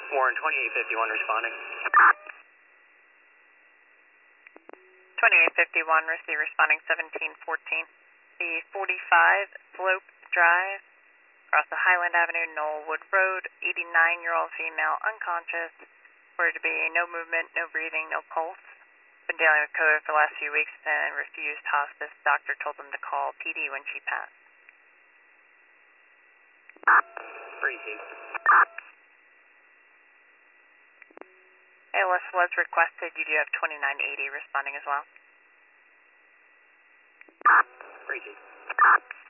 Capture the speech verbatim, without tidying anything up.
Warren, twenty-eight fifty-one responding. twenty-eight fifty-one, receive responding seventeen fourteen. The forty-five Slope Drive, across the Highland Avenue, Knollwood Road, eighty-nine-year-old female, unconscious, reported to be no movement, no breathing, no pulse. Been dealing with COVID for the last few weeks and refused hospice. Doctor told them to call P D when she passed. Freezing. A L S was requested. You do have twenty-nine eighty responding as well. Freezing.